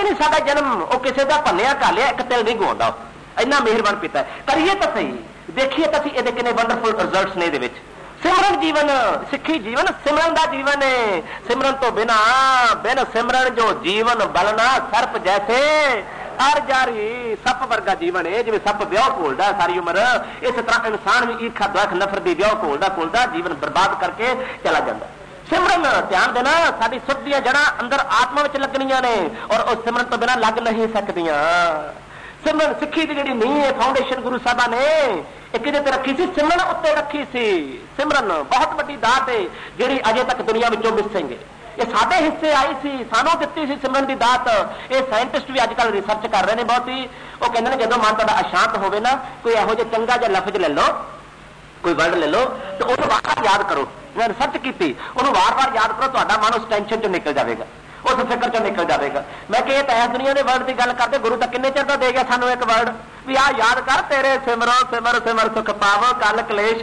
नहीं साडा जन्म वो किसी का भन्निया घालिया एक तिल नहीं गवाउंदा, इन्ना मेहरबान पिता है। करिए तो सही, देखिए तो ये कितने वंडरफुल रिजल्ट्स ने ये। सिमरन जीवन, सिखी जीवन सिमरन का जीवन है। सिमरन तो बिना बिन सिमरन जो जीवन बलना सर्प जैसे अर जारी, सप वर्गा जीवन है। जिवें सप ब्याह घोलदा सारी उम्र, इस तरह इंसान भी ईर्खा द्वेख नफरत की ब्याह घोलदा घोलदा जीवन बर्बाद करके चला जाता। सिमरन ध्यान देना, साडी सुख दी जड़ा अंदर आत्मा विच लगनियां ने और उस सिमरन तो बिना लग नहीं सकदियां। सिमरन सिक्खी की जिहड़ी नींह है, फाउंडेशन गुरु साहबा ने एक ते रखी सी, सिमरन उत्ते रखी सी। सिमरन बहुत वड्डी दात है जिहड़ी अजे तक दुनिया विचों मिसेंगे। ये साडे हिस्से आई सी, सानू दित्ती सी सिमरन की दात। ये साइंटिस्ट भी अजकल रिसर्च कर रहे हैं बहुत ही। वो कहते हैं जदों मन तुहाडा अशांत होवे ना, कोई इहो जिहा चंगा जिहा लफ्ज ले लो, कोई वर्ड ले लो, तो उन्होंने वार याद करो। मैं रिसर्च की, उन्होंने वार वार याद करो, तुहाडा मन उस टेंशन चों निकल जाएगा, उस फिक्र चों निकल जाएगा। मैं कि इस दुनिया के वर्ड की गल करते, गुरु तक किन्ने चिर तो दे गया सानू एक वर्ड भी आ याद कर, तेरे सिमरो सिमर सिमर सुख पावो कल कलेश।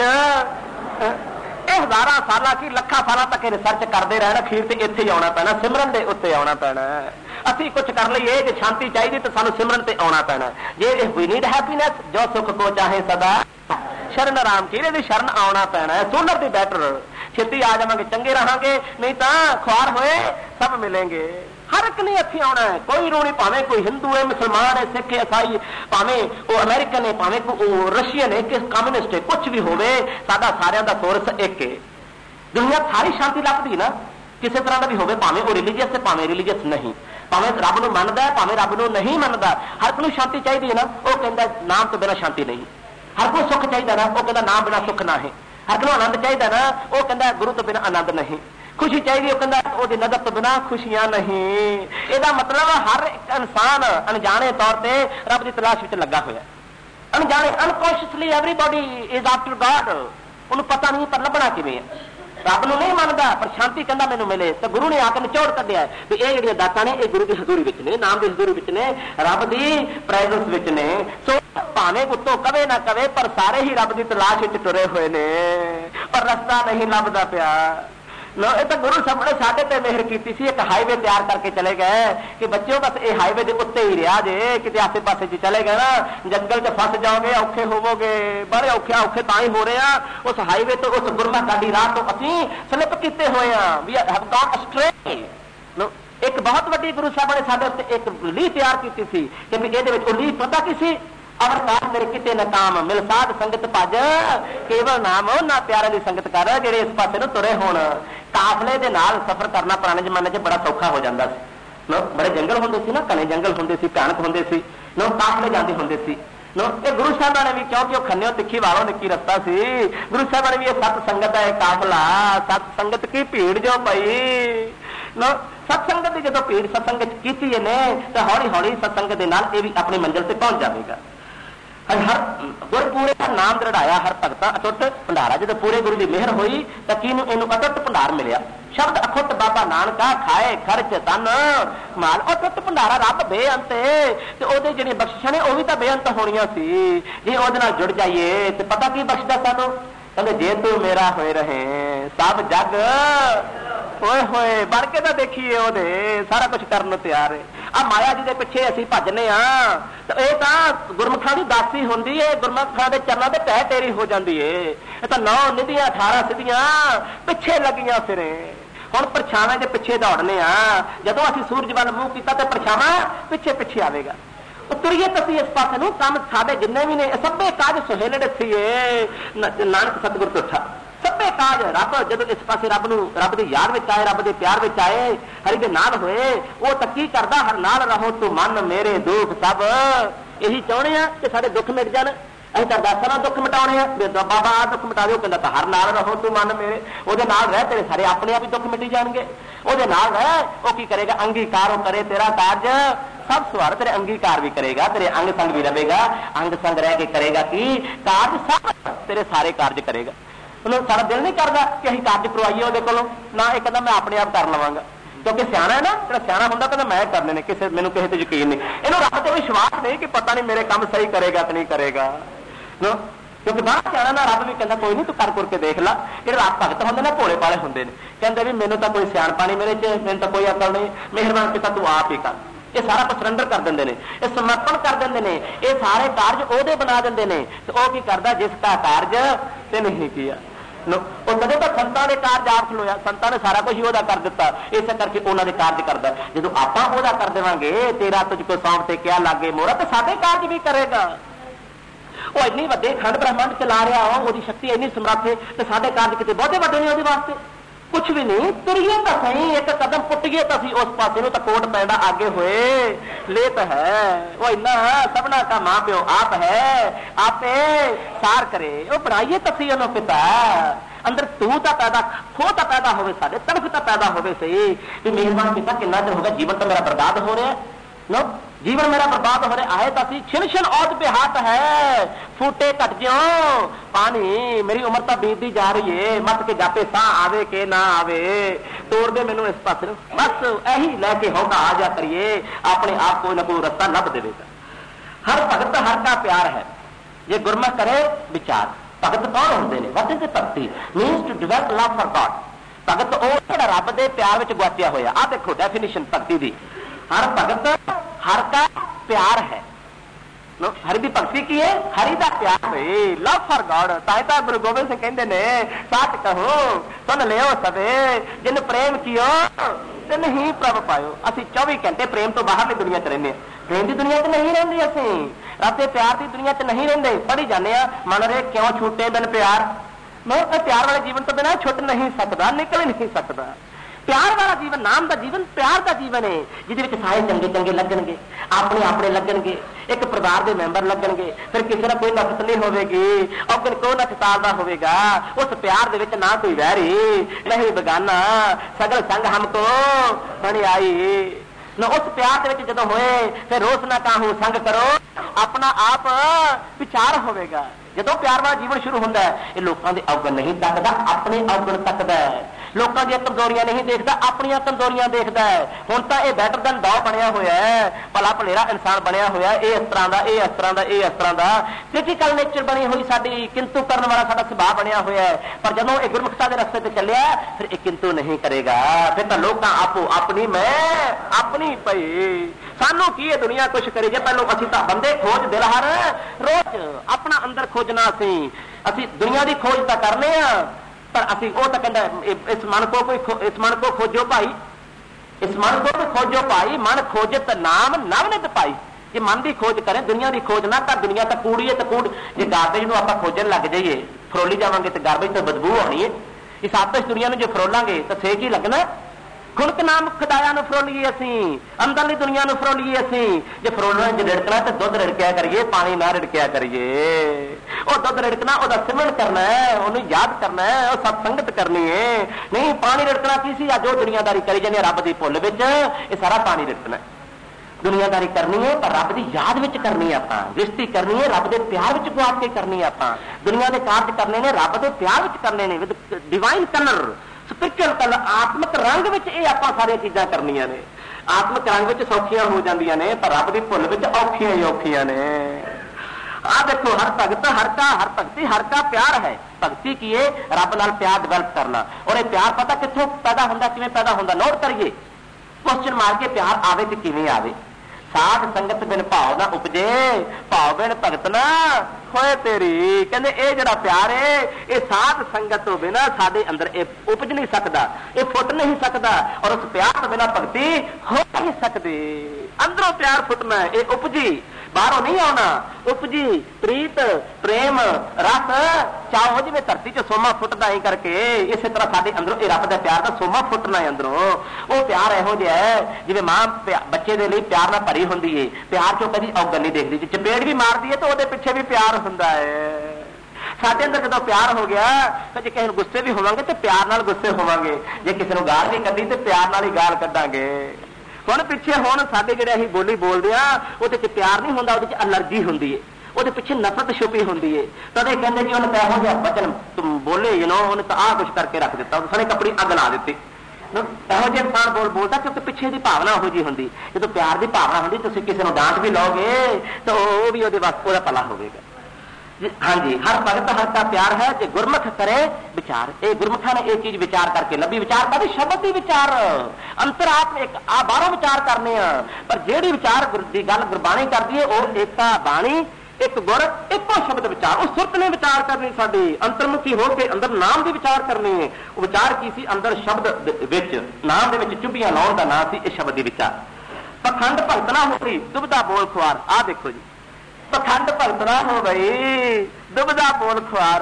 ये हजारां साल की लखा साल तक रिसर्च करते रहना, अखीर से इत्थे आना पैना, सिमरन के उत्ते आना पैना। असी कुछ कर लीए, जो शांति चाहिए तो सानू सिमरन से आना पैना। जे वी नीड हैप्पीनेस, जो सुख को चाहे सदा शरण राम की, शरण आना पैना है। सोनर दी बैटर, छेती आ जावांगे चंगे रहांगे, नहीं तो खुआर होए सब मिलेंगे। हर एक ने इत्थे आना है, कोई रू नहीं, भावें कोई हिंदू है, मुसलमान है, सिख है, ईसाई, भावें वो अमेरिकन है, भावें कोई रशियन है, किस कम्युनिस्ट है, कुछ भी होवे, साडा सारियां दा सोर्स एक है। दुनिया सारी शांति लभदी ना किसी तरह का भी होवे, भावें वो रिलीजियस है, भावें रिलीजियस नहीं, भावें रब नूं मनदा है, भावें रब नूं नहीं मनदा, हर कोई शांति चाहिए है ना। वो कहता नाम तो बिना शांति नहीं। हर कोई सुख चाहिए ना, वो कहता नाम बिना सुख ना है। हर कोई आनंद चाहिए ना, वो कहता गुरु तो बिना आनंद नहीं। खुशी चाहिए, वो कहता वो नजर तो बिना खुशियां नहीं। इसका मतलब हर एक इंसान अनजाने तौर पर रब की तलाश में लगा हुआ, अनजाने unconsciously everybody is after God. उन्हें पता नहीं पर लभना किवें है, रब नूं नहीं मनदा पर शांति कहता मैनूं मिले। तो गुरु ने आके निचोड़ कढ़िया भी ये जिहड़ियां दातां ने ये गुरु की हजूरी विच ने, नाम की हजूरी विच ने, रब की प्रेजेंस विच ने। सो भावें उत्तों कवे ना कवे पर सारे ही रब की तलाश विच तुरे हुए ने, पर रस्ता नहीं लभदा पिया। नो ये तो गुरु साहब ने साडे ते मेहर कीती सी, एक हाईवे तैयार करके चले गए कि बच्चों बस ये हाईवे के उत्ते ही रहा जे, किते आसे पासे जी चले गए ना जंगल च फस जाओगे, औखे होवोगे, बड़े औखे औखे तां ही हो रहे हैं। उस हाईवे तो उस गुरमत गाड़ी राह तो असीं स्लिप कीते हुए हैं, वी हैव गॉन अस्ट्रे। एक बहुत वड्डी गुरु साहब ने साडे उत्ते एक लीह तैयार की सी कि भी इहदे विच लीह पता की सी, अवतार मेरे किते न काम मिल साध संगत भज, केवल नाम ना प्यारे की संगत कर, जेड़े इस पासे नूं तुरे होण। काफले दे नाल सफर करना पुराने जमाने च बड़ा सौखा हो जाता सी। नो बड़े जंगल होंदे सी ना, घने जंगल होंदे सी, भयानक होंदे सी। नो काफले जाते होंदे सी। नो ये गुरु साहब ने भी, क्योंकि खन्ने तिखी वालों निक्की रस्ता सी, गुरु साहब ने भी सत संगत है काफला, सत संगत की भीड़ जो पई। नो सत्संगत की जो भीड़ सत्संगत की ने तो हौली हौली सत्संगत के नाल ये भी अपनी मंजिल से पहुंच जाएगा। हर गुरपूरे का नाम दृढ़ाया, हर भगता अटुट भंडारा। जो पूरे गुरु की मेहर हुई तो किनू इनू अटुट भंडार मिलिया। शब्द अखुट बाबा नानका खाए खर्च तन माल, अटुट भंडारा रब बेअंत ते ओदे जिहड़ियां बख्शिशां ने वो भी तो बेअंत होणियां सी। जे ओदे नाल जुड़ जाइए तो पता की बख्शदा सानू, कहंदे जे तू मेरा होए रहे सब जग होए होए बन के तो देखिए ओदे सारा कुछ करन नूं तैयार है। आ माया जी के पिछे असीं भजने आ तो यह तो गुरमुखां दी दासी हुंदी है, गुरमुखां दे चरनां ते ढह ढेरी हो जाती है। ये तो 9 निधियां 18 सिद्धियां पिछे लगियां फिरे। हुण परछावें दे पिछे दौड़ने आ, जदों असीं सूरज वाल मूंह कीता ते परछावां पिछे पिछे आवेगा। तुरीए तसी इस पासे नूं काम साडे जिन्ने भी ने सभे काज सुहेलड़े दसीए। नानक सतगुर तुठा सभे काज रब जदों इस पासे रब नूं रब दी याद विच आए, रब दे प्यार विच आए, हरि दे नाल होए, वो तकी करदा हर नाल रहो तू मन मेरे दुख सब। यही चाहुंदे आ कि साडे दुख मिट जाण। असीं तो अरदासां दुख मिटाउणे आ, बाबा आ दुख मिटा दिओ, कहंदा हर नाल रहो तू मन मेरे। ओहदे नाल रह तेरे सारे अपने आप ही दुख मिटी जाणगे। ओहदे नाल रह, वो की करेगा अंगीकार, वो करे तेरा कार्य सब सवार, तेरे अंगीकार भी करेगा, तेरे अंग संग भी रहेगा, अंग संग रह के करेगा कि कार्य सब तेरे सारे कार्य करेगा। उन्होंने सारा दिल नहीं करता कि अं कार्य करवाइए वो को ना, एक कहता मैं अपने आप कर लवांगा, क्योंकि सियाना है ना, जो सियाना होंगे कहता मैं करने ने, किसी मैंने किसी से यकीन नहीं, इन्हों रब से विश्वास नहीं कि पता नहीं मेरे काम सही करेगा कि नहीं करेगा। क्योंकि बाहर सियाना ना रब भी कहता कोई नहीं तू कर करके देख ला। जो रब भगत होंगे ना भोले भाले होंगे ने, कहते भी मैंने तो कोई सियाणपा नहीं मेरे च, मैंने तो कोई अकल नहीं, मेहरबान पिता तू आप ही कर। ये सारा कुछ सरैंडर कर देंगे ने, ये समर्पण कर देंगे ने, ये सारे कारज ओहदे बना देंगे ने। तो वह की करता जिसका कारज ते नहीं किया। कदों तो संतां दे कारज आप खलोया, संतां ने सारा कुछ ही ओहदा कर दिता, इस करके उन्होंने कार्य करता। जो आप ओहदा कर देवांगे, तेरा तुझको सौंप ते क्या लागे मोरा, तो साडे कारज भी करेगा। वो इन्नी वड्डे खंड ब्रह्मंड चला रहा हो, वो शक्ति इन्नी समर्थ है, तो साडे कारज किते बहुते वड्डे ने, उसदे वास्ते कुछ भी नहीं। तुरीए तो सही, एक कदम पुटिए तो असीं उस पासे नूं, तो कोट पैंदा आगे होए लेत है। वो इन्ना सबना का मां प्यो आप है, आपे सार करे, वो बनाइए तो सी उन्होंने पिता अंदर तू तो पैदा खो तो पैदा होवे, साडे तड़फ तो पैदा होवे सही भी मेहरबान पिता कितना दिन हो गया जीवन तो मेरा बर्बाद हो रहा है नो, जीवन मेरा बर्बाद हो रहा है। तो असी छिन छिन औत पे हाथ है, फूटे कट ज्यों पानी, मेरी उम्र तो बीतती जा रही है, मत के जापे सा आवे के ना आवे, तोड़ दे मैनू इस पास, बस यही लैके होगा आ जा करिए, अपने आप कोई ना कोई रास्ता लभ देगा। हर भगत हर का प्यार है, ये गुरमत करे विचार। भगत कौन होंगे ने? What is bhakti? Means to develop love for God. भगत वो जो रब के प्यार में गुआचिया होया। आ देखो डेफिनेशन भक्ति की, हर भगत हर का प्यार है। हरि की भक्ति की है, हरि का प्यार है, love for God. ताहिता Guru Gobind Singh कहते हैं, सच कहो सुन लियो सबे, जिन प्रेम कियो तिन ही प्रभ पायो। असी 24 घंटे प्रेम तो बाहरली दुनिया च रहने, प्रेम की दुनिया च नहीं रहते, असी रब के प्यार की दुनिया च नहीं रहते। पढ़ी जाने मन रहे क्यों छूटे बिन प्यार, मैं प्यार वाले जीवन तो बिना छुट नहीं सकता, निकल नहीं सकता। प्यार वाला जीवन, नाम का जीवन प्यार का जीवन है, जिद सारे चंगे चंगे लगनगे, अपने अपने लगनगे, एक परिवार के मैंबर लगनगे, फिर किसी ना कोई नफरत नहीं होगी, और कोई ना खिताबदा होगा। उस प्यार दे विच ना कोई वैरी नहीं बेगाना, सगल संग हमको बनी आई न। उस प्यार के जो होए फिर रोस ना काहू संग करो, अपना आप विचार होगा। जो प्यार वाला जीवन शुरू होता है, ये लोगों के अवगुण नहीं तकता, अपने अवगुण तकता है। लोगों दी कमजोरियां नहीं देखता, अपनियां कमजोरियां देखता है। हुण तां ये बैटर दैन दौ बनिया होया है, भला भलेरा इंसान बनिया होया, ये इस तरह का, ये इस तरह का, ये इस तरह का क्रिटिकल नेचर बनी हुई साडी, किंतु करने वाला साडा सुभाव बनिया होया है। पर जदों ये गुरमुखता के रस्ते ते चलिया, फिर ये किंतु नहीं करेगा, फिर तो लोग आपो अपनी मैं अपनी पई। सानू की ये दुनिया कुछ करी जे, पहलों असीं तां बंदे खोज दिल हर रोज अपना अंदर खोजना, असीं दुनिया की खोज तो करने आ, पर असी वो तो कहता इस मन को कोई, इस मन को खोजो भाई, इस मन को भी खोजो भाई, मन खोजत नाम नवनित पाई। ये मन की खोज करें, दुनिया की खोज ना कर। दुनिया तो कूड़ी है, तो कूड़ जो गार्बेज में आप खोजन लग जाइए, फरोली जावांगे तो गार्बेज तो बदबू आनी है। इस आपस दुनिया में जो फरोलांगे तो सेक ही लगना। खुणक नाम खुदाया फरोलीए, असी अंदरली दुनिया फरोलीए। असी जे फरोलना च रिड़कना तो दुध रिड़किया करिए, पानी ना रिड़किया करिए। और दुध रिड़कना वह सिमरन करना है, उन्हें याद करना है, और सत्संगत करनी है। नहीं पानी रिड़कना की सी, जो दुनियादारी करी जाने रब की भुल विच, ये सारा पानी रिड़कना। दुनियादारी करनी है पर रब की याद विच करनी है, आपां रिश्ती करनी है, रब के प्यार विच गुआच के करनी है। आपां दुनिया के कार्य करने ने, रब के प्यार विच करने ने, with divine colour, spiritual colour, आत्मक रंग विच ये आपां सारियां चीज़ां करनियां ने। आत्मक रंग विच सौखियां हो जांदियां ने, पर रब की भुल विच औखियां ही औखियां ने। आ देखो, हर भगत हर का, हर भक्ति हर का प्यार है। भक्ति की है रब नाल प्यार डिवेलप करना। और ये प्यार पता कित्थों पैदा होंदा, किवें पैदा होंदा, नोट करिए। क्वेश्चन मार के प्यार आवे ते किवें आवे। साध संगत बिन भाव ना उपजे, भाव बिन भगत ना होए तेरी। कहते ये जरा प्यार है, ये साध संगत तो बिना साडे अंदर ये उपज नहीं सकता, ये फुट नहीं सकता। और उस प्यार तो बिना भगती हो नहीं सकती। अंदरों प्यार फुटना है, ये उपजी, बाहरों नहीं आना। उपजी प्रीत प्रेम रस चाहो, जिवें धरती च सोमा फुटदा ही करके, इस तरह साडे अंदरों ये रब दा प्यार दा सोमा फुटना है अंदरों। वो प्यार इहो जिहा है जिवें मां बच्चे दे लई प्यार नाल भरी हुंदी है, प्यार चों कदी औगण नहीं देखदी। जे चपेड़ भी मारदी है तो ਉਹਦੇ पिछे भी प्यार हुंदा है। साडे अंदर जदों प्यार हो गया तो जे किसी नूं गुस्से भी होवांगे तो प्यार नाल गुस्से होवांगे, जे किसी नूं गाल भी कड्ढी तो प्यार नाल ही गाल कड्ढांगे। हुण पिछे हुण साडे जिहड़े असीं बोली बोलदे आ, ਉਹਦੇ च प्यार नहीं हुंदा, ਉਹਦੇ च एलर्जी हुंदी है, ਉਹਦੇ पिछे नफरत छुपी हुंदी है। तदे कहंदे कि ਉਹਨੇ ਇਹੋ ਜਿਹਾ वचन तुम बोले, ਉਹਨੇ ਤਾਂ ਆਹ कुछ करके रख दिता, ਉਹਨੇ कपड़ी अग ला दित्ती। ਇਹੋ ਜਿਹੇ ਇਨਸਾਨ बोलता क्योंकि पिछे की भावना हो जी होंगी। जो प्यार की भावना होंगी, तुम किसी को डांट भी लोगे तो वह भी ਉਹਦੇ ਵਾਸਤੇ ਉਹਦਾ ਭਲਾ ਹੋਵੇਗਾ। हाँ जी, हर भगत हर का प्यार है जे गुरमुख करे विचार। ये गुरमुखा ने यह चीज विचार करके लभी। विचार का भी शब्द ही विचार अंतरात्म एक आ बारों विचार करने, पर जेड़ी विचार की गल गुरबाणी करती है वो एक बाणी एक गुर एको शब्द विचार। उस सुरत ने विचार करनी, साडी अंतर्मुखी होकर अंदर नाम की विचार करनी है। वो विचार की सी अंदर शब्द विच नाम दे विच चुभियां लाउण दा नाम सी इस शब्द की विचार। पखंड भगत ना हो गई दुबदा बोल खुआर। आ देखो जी, पखंड भगत ना हो गई दुबदा बोल खुआर।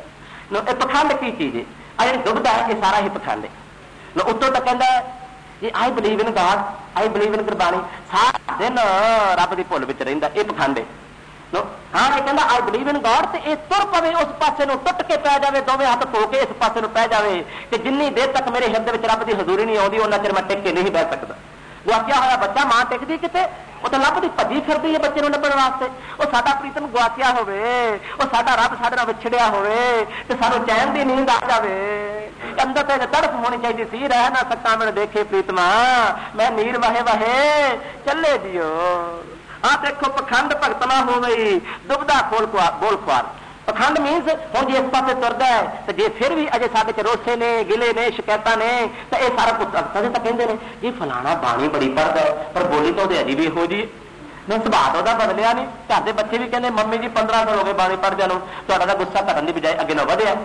पखंड की चीज है? अरे दुबदा है ये सारा ही पखंड है। उत्तों तक कहता जी I believe in God, I believe in Gurbani, सारा दिन रब की भुल विच रहिंदा, ये पखंड है। हाँ ये कहता आई बिलीव इन गॉड ते ये तुर पवे उस पासे नूं टुट के पै जावे, दोवें हाथ धो के इस पासे नूं पै जावे कि जिन्नी देर तक मेरे हिरदे विच रब की हजूरी नहीं आउंदी उन्ना चिर मैं टिक के नहीं बह सकदा। गुआचिया होया बच्चा मां टिकदी किते, वो तो लभदी भजी फिरदी है बच्चे नूं लभण वास्ते। वो साडा प्रीतम गुआचिया होवे, वो साडा रब साडे नाल विछड़िया होवे ते सानूं चैन दी नींद आ जावे। अंदर ते तड़फ होनी चाहिए सी, रह ना सका मैं देखे प्रीतमा, मैं नीर वहे वहे चले दियो। हाँ देखो पखंड भगत ना हो गई दुबदा बोल खुआर। पखंड मीनस हम जी इस पास तुरदा है तो जे फिर भी अजे साडे च रोसे ने गिले ने शिकायत ने तो यह सारा कुछ अक्सर तो कहते हैं जी फलाना बाणी बड़ी पढ़दा है पर बोली तो अजी भी हो जी मैं सुभाव तो बदलिया नहीं। घर के बच्चे भी कहते मम्मी जी 15 साल हो गए बाणी पढ़दे नूं, तुहाडा गुस्सा घटन की बजाय अगे ना वधिया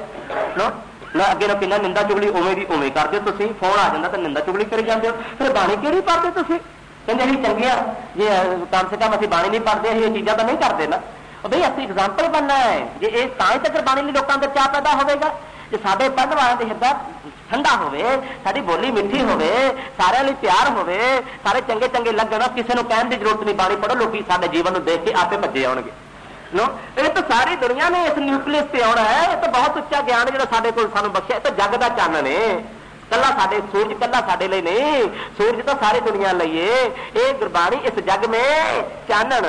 ना अगे ना किन्ना निंदा चुगली उवें दी उवें करदे हो तुसीं। फोन आ जांदा तो निंदा चुगली करी जांदे हो, फिर बाणी किहड़ी पढ़दे तुसीं? कहते असीं चंगे जे कम से कम असीं बाणी नहीं पढ़दे, असीं ये चीज़ां तो नहीं करते ना बई असीं एग्जाम्पल बनना है। जे ये तां ही तक बाणी लोगों अंदर चाह पैदा होगा जे साडे पढ़न वालिਆਂ ਦੇ ਹਿਰਦਾ ठंडा होवे, साडी बोली मिठी होवे, सारिਆਂ ਲਈ प्यार होवे, सारे चंगे चंगे लगन, किसी को कहने की जरूरत नहीं बाणी पढ़ो, लोग साडे जीवन को देख के आपे भजे आउणगे। नो ये तो सारी दुनिया ने इस न्यूक्लियस से आना है। ये तो बहुत उच्चा ज्ञान है जो साडे कोल सानूं बख्शिया। तो जग दा चानण है, कला साडे सूरज कला साडे लिए नहीं, सूरज तो सारी दुनिया लिए। ये गुरबाणी इस जग में चानण,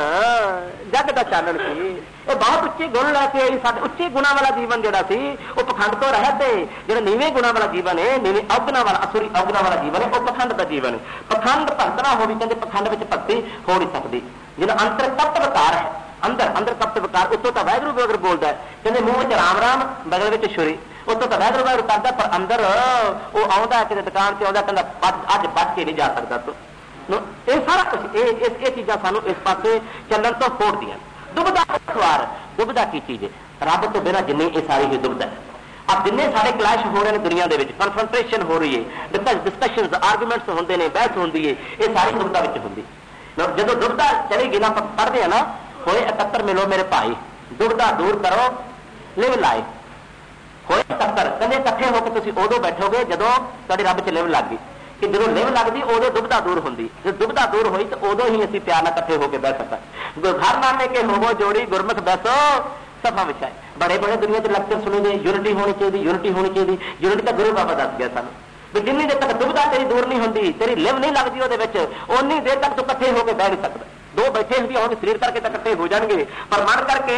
जग का चानण सी। ये बहुत उच्चे गुण लैके आई। साडे उच्चे गुणा वाला जीवन जिहड़ा सी वो पखंड तो रहते, जिहड़ा नीवें गुणा वाला जीवन है, नीवें अवगुणा वाला असुरी अवगुणा वाला जीवन है, वो पखंड का जीवन है। पखंड भगत ना होवी, कहते पखंड विच भगती हो नहीं सकती। जिहड़ा अंतर कपट विकार है, अंदर अंदर कपट विकार, उत्तों तो वाहिगुरू वाहिगुरू बोलता है, कहते मूँह च राम राम बगल विच छुरी, उत्तों तो वाहिगुरू वाहिगुरू करता पर अंदर वो आउंदा किते दुकान से आउंदा कहंदा अज बच के नहीं जा सकता। तो ये सारा कुछ ये चीज़ां सानूं इस पासे चलण तो फोड़ दियां। दुबदा खुआर, दुबदा की चीज़ है? रब तो बिना जिन्नी ये सारी ही दुबदा है। अब जिन्ने सारे क्लैश हो रहे हैं दुनिया के कन्फ्रंटेशन हो रही है, डिस्कशन आर्गूमेंट्स होंगे ने, बहस होंगी है, ये सारी दुबदा विच होंदी। जो दुबदा चलेगी ना पढ़ते हैं ना, होए एकत्र मिलो मेरे भाई, दुबदा दूर करो लिव लाए। होए एकत्र कहते इकट्ठे होकर तुसीं उदों बैठोगे जदों तुहाडी रब च लिव लग गई, कि जो लिव लगती उदों दुबदा दूर होंगी। जो दुबदा दूर हुई तो उदों ही असीं प्यार नाल इकट्ठे होकर बह सकते। घर नामे के होवो जोड़ी गुरमुख बैसो सफा विछाए। बड़े बड़े दुनिया के लेक्चर सुने गए, यूनिटी होनी चाहिए, यूनिटी होनी चाहिए। यूनिटी तो गुरु बाबा दस गया सानूं भी जिन्नी देर तक दुबदा तेरी दूर नहीं होंगी, तेरी लिव नहीं लगती उहदे विच, उन्नी देर तक तू इकट्ठे होकर बह नहीं सकता। दो बैठे हुए होंगे शरीर करके तो इकट्ठे हो जाएंगे, पर मन करके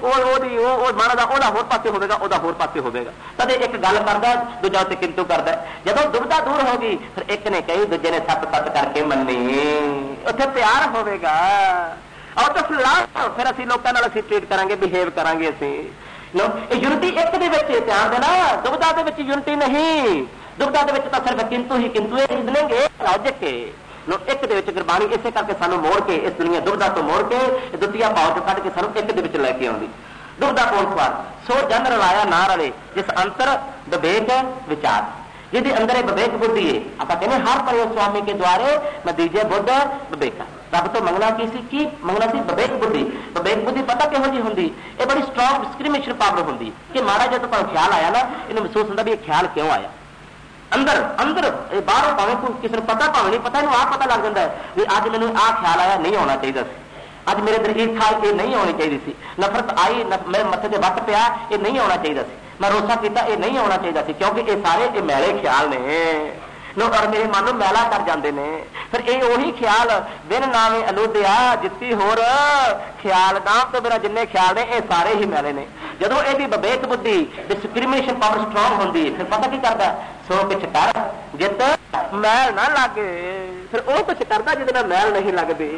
मन का होर पासे होगा, वह होर पासे होगा। तद एक गल करता दूजा उत्ते किंतु करता। जब दुबदा दूर होगी फिर एक ने कही दूजे ने सत सत करके मन्नी, उत्थे प्यार होगा और तो फिर असीं लोकां नाल असीं ट्रीट करांगे, बिहेव करांगे असीं। यूनिटी एक दे विच ध्यान देना, दुबदा दे विच यूनिटी नहीं। दुबदा दे विच तां सिर्फ किंतु ही किंतु रीजनिंग लॉजिक है। एक दे विच गुरबाणी इसे करके सानू मोड़ के इस दुनिया दुबदा तो मोड़ के दुतिया पाव चो कढ़ के सानू एक दे विच लैके आउंदी। दुबदा बोल खुआर सो जन रलाया ना रले जिस अंतर विवेक विचार, जिहदे अंदर विवेक बुद्धि है। आप कहने हर परियो स्वामी के द्वारे मैं दीजे बुद्ध विवेका। रब तो मंगना की सी, की मंगना सी विवेक बुद्धि। विवेक बुद्धि पता किहो जी हुंदी, ये बड़ी स्ट्रॉन्ग डिस्क्रिमिनेशन पावर हुंदी कि माड़ा जिहा तुहानूं ख्याल आया ना, इन्हूं महसूस हुंदा भी ये ख्याल क्यों आया। अंदर अंदर बाहरों भावें किसी को पता भावें नहीं पता, इन्हूं आप पता लग जाता है भी अज मैनूं आ ख्याल आया, नहीं आना चाहिए, अज मेरे अंदर ईर्खा ये नहीं होनी चाहिए सी, नफरत आई मेरे मत्थे ते वट पिया ये नहीं होना चाहिए सी, मैं रोसा किया ये नहीं होना चाहिए सी, क्योंकि ये सारे ये मैले ख्याल ने और मेरे मन को मैला कर जाते हैं। फिर ये उही ख्याल बिन नावे अलूदिया जित्ती होर ख्याल नाम तो बिना जिन्ने ख्याल ने ये सारे ही मैले ने। जदों यदि विवेक बुद्धि डिस्क्रिमिनेशन पावर स्ट्रॉन्ग होंगी फिर पता की करता सो कुछ कर जित मैल ना लगे, फिर वो कुछ करता जिद मैल नहीं लगती।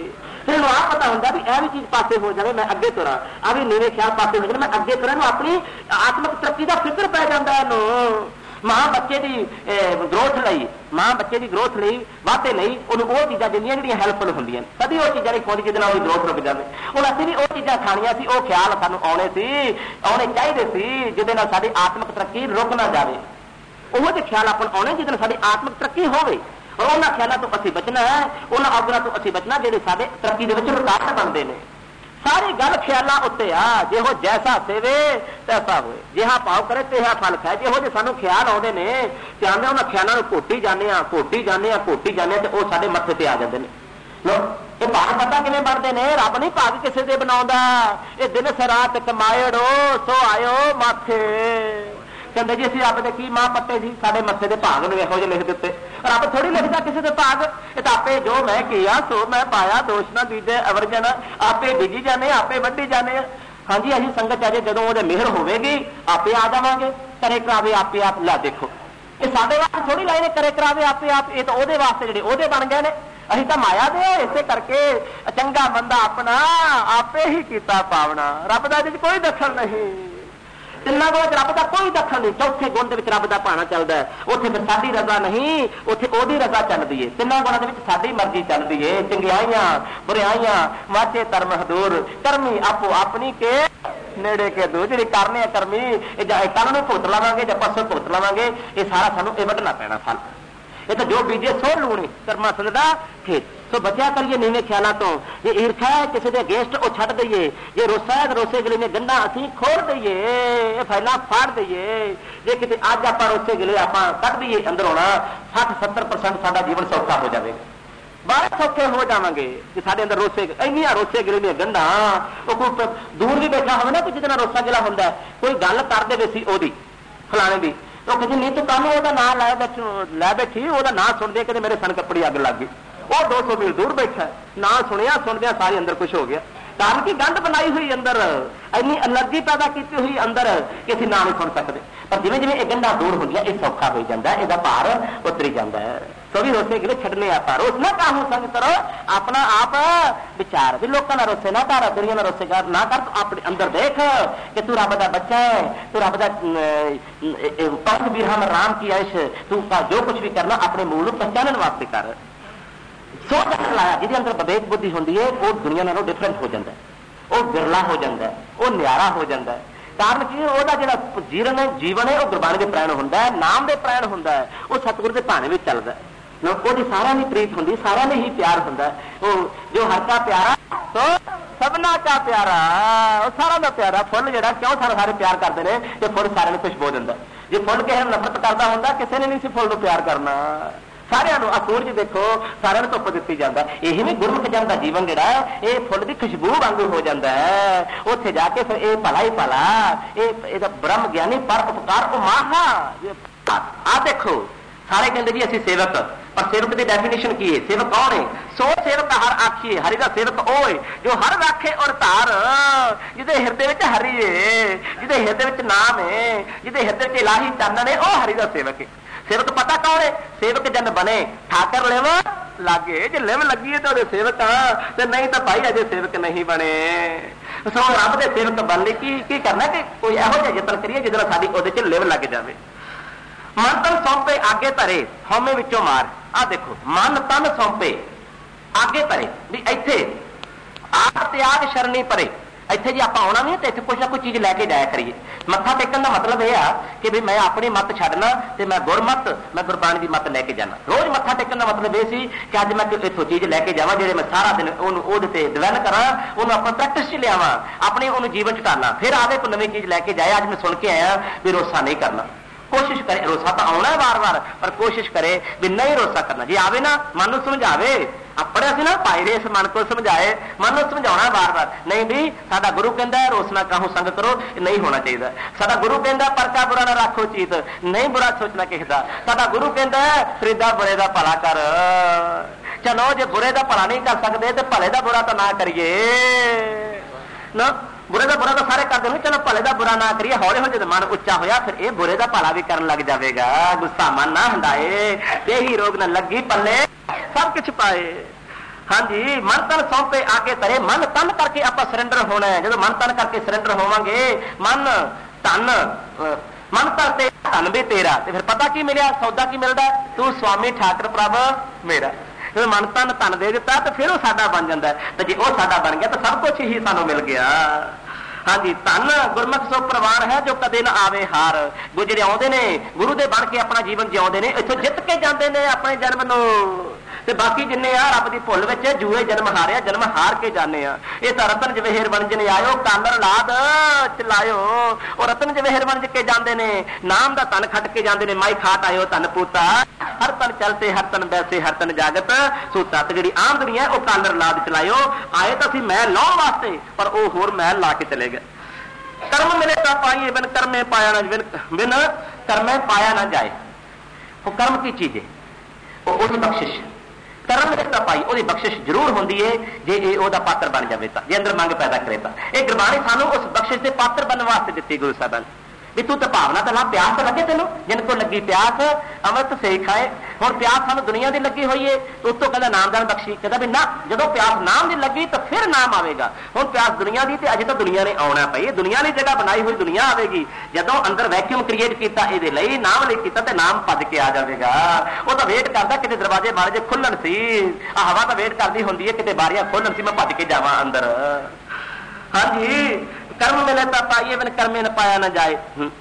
फिर इन्होंने आ पता होंगे भी यह भी चीज़ पासे हो जाए, मैं अगे तुरा, आ भी नीवे ख्याल पासे हो जाए, मैं अगे तुरा, अपनी आत्मक तरक्की का फिक्र पै जाता है। मां बच्चे की ग्रोथ लई, मां बच्चे की ग्रोथ लई वाधे लई उन्होंने वो चीज़ां जिन्नियां जिहड़ियां हैल्पफुल होंदियां, कभी वो चीज़ां नहीं खाती जिहदे नाल ग्रोथ रुक जाए। हुण असीं भी वो चीज़ां खाणियां सी, वो ख्याल सानूं आने चाहिए सी जिहदे नाल साडी आत्मक तरक्की रुक ना जाए। वो जो ख्याल अपन आने जिहदे नाल साडी आत्मक तरक्की होवे, और उन्होंने ख्यालों तो असीं बचना है, उन्होंने अवगुणां तो असीं बचना जिहड़े साडे तरक्की दे विच रुकावट बनदे ने। सारी गल ख्यालों उत्ते आ, जेहो जैसा सेवे तैसा होए, जिहा भाव करे तिहा फल खाए। जेहो जे सानूं ख्याल आउंदे ने ते आंदे उन्हां ख्यालों नूं घोटी जाने ते वो साडे मत्थे ते आ जांदे ने। ये भाग पता किवें बनदे ने? रब नहीं भाग किसे दे बनाउंदा, ये दिन सरात कमायड़ो सो आयो माथे। कहते जी असीं रब दे की मां पट्टे जी, साडे मत्थे दे भाग ने इहो जिहे लिख दित्ते। रब थोड़ी लिखदा किसी दे भाग, ये तां आपे जो मैं किया सो मैं पाया, दोष ना दीजे अवरजन, आपे डिगी जाने आपे वड्डी जाने। हाँ जी असीं संगत अजे जदों ओहदे मिहर होवेगी आपे आ जावांगे, करे करावे आपे आप। ला देखो ये साडे वास्ते थोड़ी लाए ने करे करावे आपे आप, ये तो ओहदे वास्ते जिहड़े ओहदे बन गए ने। असीं तां माया दे, इसे करके चंगा मंदा अपना आपे ही कीता पावना, रब दा इहदे च कोई दखल नहीं। तिना गुण रब का कोई दखल नहीं, चौथे गुण के रब का भाना चलता है, उत्थे फिर साडी रजा नहीं, उत्थे ओहदी रजा चलती है। तिना गुणों के साडी मर्जी चलती है, चंगियाइयां बुराइयां वाचे धर्म हदूर, करमी आपो अपनी के नेड़े के दो। जी करने करमी कल में भुगत लवांगे या परसों भुगत लवांगे, ये सारा सानू ये वढना पैना फल। ये तो जो बीजे सो लूणी कर्मा सदा खेत। तो बचा करिए नीवे ख्यालों तो, जे ईर्खा है किसी के अगेंस्ट वो छड्ड दईए, जे रोसा है तो रोसे गिले में गंढा असीं खोल दईए, फैला फाड़ दईए। जे किते अज आपां रोसे गिले आपां कढ दईए अंदर होना 60-70% साडा जीवन सौखा हो जाएगा, बाहर सौखे हो जावांगे। जे साडे अंदर रोसे इन्नियां रोसे गिले में गंढा, वो कोई दूर भी बैठा होवे ना, कोई जिहदे नाल रोसा गिला हुंदा, कोई गल कर देवे सी ओदी फलाणे दी, तो कहते नहीं तो कल ओहदा नाम लै बैठी, ओहदा नाम सुनदे कहते मेरे सन कपड़ी अग लग गई। वो 200 मील दूर बैठा, ना सुनिया सुनद सारे अंदर कुछ हो गया। कारण की गंढ बनाई हुई अंदर, इन्नी एलर्जी पैदा की हुई अंदर कि असीं ना नहीं सुन सकते। पर जिवें जिवें ये गंढां दूर होंदियां ये सौखा हो जाता है, इसका भार उतरी जाता है। तो भी रोसे गिले छड्डने आता, रोस ना काहू संग करो, अपना आप विचार भी लोगों ना रोसे ना कर, दुनिया ना रोसे ना कर, तो अपने अंदर देख कि तू रब दा बच्चा है, तू रब दा पवन भी हम राम की ऐश, तू जो कुछ भी करना अपने मूल को पहचानने वास्ते कर। सोच लाया जिहदे अंदर विवेक बुद्धि होंदी है, वो दुनिया नालों डिफरेंट हो जाता है, वो बिरला हो जाता है, वो न्यारा हो जाता है। कारण की ਉਹਦਾ ਜਿਹੜਾ ਜੀਵਨ ਹੈ ਉਹ ਗੁਰਬਾਣੀ ਦੇ ਪ੍ਰੈਣ ਹੁੰਦਾ ਹੈ, ਨਾਮ ਦੇ ਪ੍ਰੈਣ ਹੁੰਦਾ ਹੈ, ਉਹ ਸਤਿਗੁਰੂ ਦੇ ਭਾਣੇ ਵਿੱਚ ਚੱਲਦਾ ਹੈ। ਉਹਦੀ ਸਾਰਿਆਂ ਦੀ ਪ੍ਰੀਤ ਹੁੰਦੀ, ਸਾਰਿਆਂ ਨੇ ਹੀ ਪਿਆਰ ਹੁੰਦਾ। ਉਹ ਜੋ ਹਰ ਕਾ ਪਿਆਰਾ ਸੋ ਸਭਨਾ ਕਾ ਪਿਆਰਾ, ਉਹ ਸਾਰਿਆਂ ਦਾ ਪਿਆਰਾ। ਫੁੱਲ ਜਿਹੜਾ ਕਿਉਂ ਸਾਰੇ ਪਿਆਰ ਕਰਦੇ ਨੇ, ਤੇ ਫੁੱਲ ਸਾਰਿਆਂ ਨੂੰ ਖੁਸ਼ਬੂ ਦਿੰਦਾ। ਜੇ ਫੁੱਲ ਕਿਸੇ ਨੂੰ ਨਫ਼ਰਤ ਕਰਦਾ ਹੁੰਦਾ, ਕਿਸੇ ਨੇ ਨਹੀਂ ਸੀ ਫੁੱਲ ਨੂੰ ਪਿਆਰ ਕਰਨਾ। ਸਾਰਿਆਂ ਨੂੰ ਆ ਸੂਰਜ ਦੇਖੋ, ਸਾਰਿਆਂ ਨੂੰ ਧੁੱਪ ਦਿੱਤੀ ਜਾਂਦਾ। ਇਹ ਵੀ ਗੁਰਮੁਖ ਜਨ ਦਾ ਜੀਵਨ ਜਿਹੜਾ ਇਹ ਫੁੱਲ ਦੀ ਖੁਸ਼ਬੂ ਵਾਂਗੂ ਹੋ ਜਾਂਦਾ ਹੈ। ਉੱਥੇ ਜਾ ਕੇ ਫਿਰ ਇਹ ਭਲਾ ਹੀ ਭਲਾ, ਇਹਦਾ ਬ੍ਰਹਮ ਗਿਆਨੀ ਪਰ ਉਪਕਾਰ ਕੋ ਮਾਹਾ। ਆ ਦੇਖੋ ਸਾਰੇ ਕਹਿੰਦੇ ਜੀ ਅਸੀਂ ਸੇਵਕ, ਪਰ ਸੇਵਕ ਦੀ ਡੈਫੀਨੇਸ਼ਨ ਕੀ ਹੈ? ਸੇਵਕ ਕੌਣ ਹੈ? ਸੋ ਸੇਵਕ ਹਰ ਆਖੀਏ, ਹਰੀ ਦਾ ਸੇਵਕ ਉਹ ਹੈ ਜੋ ਹਰ ਰਾਖੇ ਔਰ ਧਾਰ, ਜਿਹਦੇ ਹਿਰਦੇ ਵਿੱਚ ਹਰੀ ਹੈ, ਜਿਹਦੇ ਹਿਰਦੇ ਵਿੱਚ ਨਾਮ ਹੈ, ਜਿਹਦੇ ਹਿਰਦੇ ਵਿੱਚ ਇਲਾਹੀ ਚਾਨਣ ਹੈ, ਉਹ ਹਰੀ ਦਾ ਸੇਵਕ ਹੈ। सेवक पता कौन है? सेवक जन बने ठाकर लिव लागे, जे लिव लगी है तो सेवक हाँ, नहीं तो भाई अजे सेवक नहीं बने। सो रब के सेवक बनने की करना कि कोई यहो जिहा यतन करिए जिहदे नाल साडी उहदे च लिव लग जाए। मन तन सौंपे आगे धरे हौमे विचों मार। आ देखो मन तन सौंपे आगे धरे, भी इत्थे आप त्याग शरणी परे, ਇੱਥੇ जी आप आना नहीं तो इतने कुछ ना कुछ चीज़ लैके जाया करिए। मत्था टेकन का मतलब यह है कि भी मैं अपनी मत छड्डना ते मैं गुरमत, मैं गुरबाणी की मत लैके जाना। रोज़ मत्था टेकन का मतलब यह सी कि अज मैं इतों चीज़ लैके जावां जिहड़े मैं सारा दिन उहदे डिवेल करा, उन्होंने अपना प्रैक्टिस च लियावां, अपने उन्होंने जीवन च ढालना। फिर आगे कोई नवीं चीज़ लैके जाए। अज मैं सुन के आया भी रोसा नहीं करना, कोशिश करे, रोसा तो आना है बार बार, पर कोशिश करे भी नहीं रोसा करना। जी आवे ना मन को समझावे, पढ़िया सी ना भाई रेस मन को समझाए, मन को समझाना बार बार नहीं भी। साडा गुरु कहता है रोसना काहू संग करो, नहीं होना चाहिए। साडा गुरु कहता परचा बुरा ना रखो चीत, नहीं बुरा सोचना किसी का। साडा गुरु कहता है फरीदा बुरे का भला कर। चलो जे बुरे का भला नहीं कर सकते तो भले का बुरा तो ना करिए ना। बुरे का बुरा तो सारे करते हैं, चलो भले का बुरा ना करिए। हौले हौले जब मन उच्चा होया फिर ये बुरे का भला भी करन लग जाएगा। गुस्सा मन ना हंडाए, यही रोग न लगी पल्ले सब कुछ पाए। हाँ जी, मन तन सौंपे आगे तरे, मन तन करके आप सरेंडर होना है। जो मन तन करके सरेंडर होवांगे, मन तन मन तन ते धन भी तेरा, तो फिर पता की मिलिया, सौदा की मिलता, तू स्वामी ठाकर प्रभ मेरा। जो मन तन धन दे दिता तो फिर वो साडा बन जाता है, तो जो वो साडा बन गया तो सब कुछ ही सानू मिल गया। हाँ जी, धन गुरमुख सो प्रवान है जो कदे न आवे हार। गुजरे आउंदे ने गुरु दे बन के अपना जीवन जिउंदे ने, इत्थों जित के जाते हैं अपने जन्म नूं, ते बाकी जिन्ने आ रब की भुल विच जूए जन्म हारिया, जन्म हार के जाने आ। ये तो रतन जवेहर वणज ने आयो, कालर लाद चलायो, और रतन जवेहर वणज के जाते ने, नाम का तन खट के जाते ने, माई खाट आयो तन पूता, हर तन चलते हर तन बैसे हर तन जागत सूता। तो जी आम दुनिया वो कालर लाद चलायो, आए तो असीं मैल लाउण वास्ते, पर वो होर मैल ला के चले गए। कर्म मिले तो पाइए, बिन कर्मे पाया ना, बिन कर्मे पाया ना जाए। वो कर्म की चीज है, वो बख्शिश कर्म मिले पाई, वो बख्शिश जरूर होंगी है जे ओदा पात्र बन जाए, जे अंदर मंग पैदा करे। ये गुरबाणी सानू उस बख्शिश के पात्र बनने वास्ते दिती गुरु साहब भी तू तो भावना तो ला, प्यास तो लगे तेन, जिनको लगी प्यास अमृत से खाए। हम प्यास सानू दुनिया की लगी हुई है, तो उतो कहता नामदान बख्शी, कहता भी ना जो प्यास नाम की लगी तो फिर नाम आएगा। हम प्यास दुनिया की, अजे तो दुनिया ने आना पई, दुनिया ने जगह बनाई हुई दुनिया आएगी। जदों अंदर वैक्यूम क्रिएट किया ये नाम ले किया तो नाम भज के आ जाएगा। वो तो वेट करता कि दरवाजे बारे जे खुलन सी, हवा तो वेट करती होंगी है कि बारियां खोलन सी, मैं भज के जावा अंदर। हाँ जी, कर्म मिले तो पाइए, बिन कर्मे न पाया न जाए।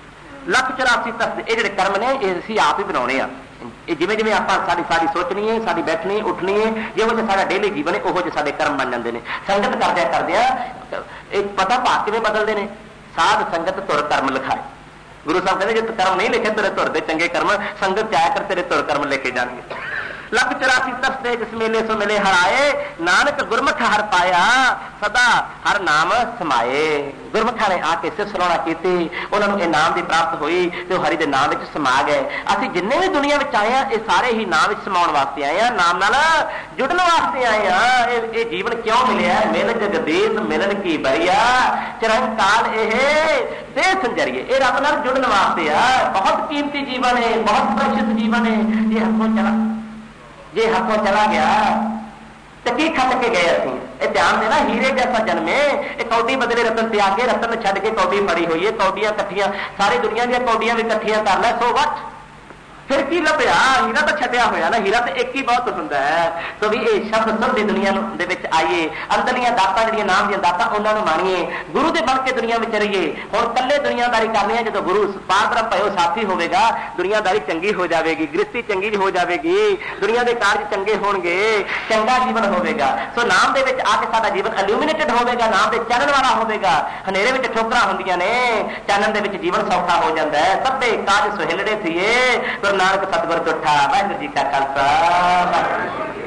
184 तत्व ये जो कर्म ने असीं आप ही बनाने आ। जिमें जिमें आप सारी सोचनी है, सारी बैठनी उठनी है, जो सारा डेली जीवन है, वो सारे कर्म बन जाते हैं। संगत करद्या एक पता भाग किवें बदलते हैं। साध संगत तुर कर्म लिखाए। गुरु साहब कहते जो कर्म नहीं लिखे तेरे तुर दे चंगे कर्म, संगत जाया कर तेरे तुर कर्म लेके जाएंगे। 184 तस्ते जिस मेले सो मिले हराए, नानक गुरमुख हर पाया सदा हर नाम समाए। गुरमुखा ने आके सिर सलाउणा कीती, उन्होंने नाम की प्राप्त हुई तो हरि के नाम में समा गए। असीं जिन्ने भी दुनिया में आए हैं, ये सारे ही नाम समाउण वास्ते आए हैं, नाम नाल जुड़न वास्ते आए हैं। ये जीवन क्यों मिले? मिल जगदीश मिलन की बरिया, चिरंकाल ये दे संजरिए। ये रब नाल जुड़न वास्ते है। बहुत कीमती जीवन है, बहुत प्रशिद्ध जीवन है। ये हाथों चला जे हाथों चला गया तो की खट के गए असीं। ये ध्यान देना, हीरे जैसा जन्मे, ये कौडी बदले रतन त्याग के, रतन छड्ड के कौडी फड़ी हुई है। कौडियां कट्ठियां, सारी दुनिया दी कौडियां भी कट्ठियां कर लै, सो वट फिर की लभ्या? हीरा तो छड्डिया होया ना, हीरा तो एक ही बहुत हुंदा है। तो भी ये शब्द सुध दी दुनिया दे विच आइए, अंदरलियां दातां जिहड़ियां नाम दियां दातां उन्हां नूं माणीए, गुरु दे बन के दुनिया में रहिए। हुण कल्ले दुनियादारी करनी है, जदों गुरु पारब्रह्म भयो साथी होवेगा, दुनियादारी चंगी हो जाएगी, गृहस्थी चंगी हो जाएगी, दुनिया के कार्य चंगे होणगे, चंगा जीवन होवेगा। सो नाम दे विच आके साडा जीवन इल्यूमिनेटेड होवेगा, नाम दे चानण वाला होवेगा। हनेरे विच ठोकरां हुंदियां ने, चानण दे विच जीवन सौखा हो जाता है। सभे काज सुहेलड़े थिए, नानक सतगुर तुठा। वाहिगुरू जी का खालसा।